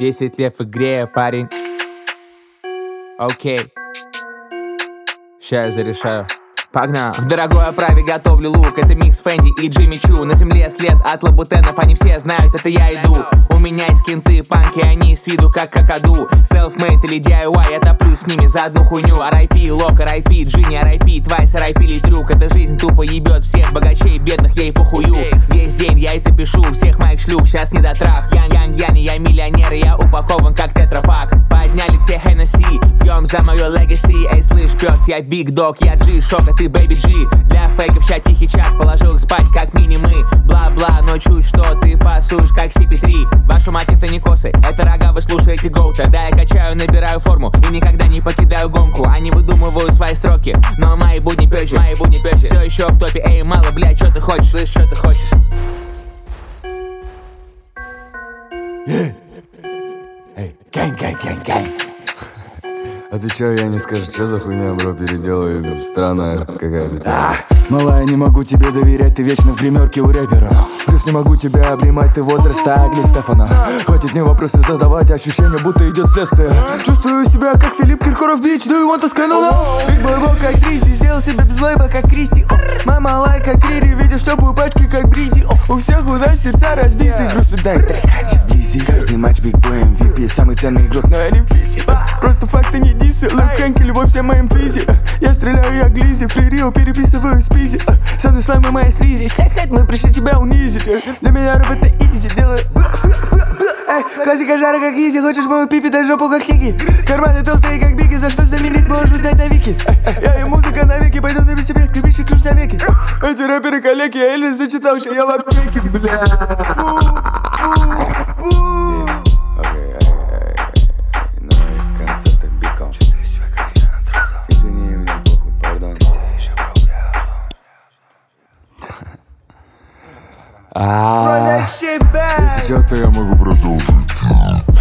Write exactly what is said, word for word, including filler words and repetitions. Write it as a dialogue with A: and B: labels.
A: Десять лет в игре, парень. Окей. Ща я зарешаю. Погнал. В дорогой оправе готовлю лук. Это микс Фэнди и Джимми Чу. На земле след от лабутенов, они все знают, это я иду. У меня есть кенты, панки, они с виду как какаду. Self-made или ди ай вай, я топлю с ними за одну хуйню. ар ай пи, Лок, ар ай пи, Джинни, ар ай пи, Твайс, ар ай пи, Литрюк. Эта жизнь тупо ебет всех богачей, бедных ей похую. Весь день я это пишу, всех моих шлюх, сейчас не до трах. Ян, ян, яни, я миллионер, и я упакован как тетрапак. Подняли все Хеннесси, пьем за мое легаси. Эй, слышь, пес, я биг дог, я Джи, шок, а ты бэйби Джи. Для фейков ща тихий час, положил их спать как мини-мы. Бла-бла, но чуть что ты пасуешь как си пи три. Вашу мать, это не косы, это рога, вы слушаете гоута. Да, я качаю, набираю форму и никогда не покидаю гонку. Они выдумывают свои строки, но мои будни пёжи, мои будни пёжи. Все еще в топе, эй, мало, блядь, что ты хочешь, слышь, что ты хочешь?
B: Эй, эй, гэнг, гэнг, гэнг, гэнг. А ты чё, я не скажу, что за хуйня, бро, переделаю, странная какая-то. А, малая, не могу тебе доверять, ты вечно в гримерке у рэпера. Плюс не могу тебя обнимать, ты возраста Агли Стефана. Хватит мне вопросы задавать, ощущение, будто идет следствие. Чувствую себя как Филипп Киркоров, бич, do you want us канона? Биг бой бог как Тризи, сделал себя без лейба как Кристи. Моя малая как Рири, видишь топую пачки как Бризи. У всех у нас сердца разбиты, грустно дай стрекани вблизи. Каждый матч биг бой эм ви пи, самый ценный игрок, но я не в писи. Просто факты не дисы, Лэп Хэнки, любовь всем моим твизи. Я стреляю, я глизи, флирио переписываю спизи. Со мной слайм и моя слизи, сядь-сядь, мы пришли тебя унизить. Для меня рэп это изи, делаю. Эй, классика жара как изи, хочешь мою пипи, дай жопу как Ники. Карманы толстые как Бигги, за что знаменит, можешь узнать на Вики. Я и музыка навеки, пойду на себе, скрипичный ключ навеки. Эти рэперы коллеги, я еле зачитал, что я в аптеке, бля.
C: А,
B: если что, то я могу продолжить.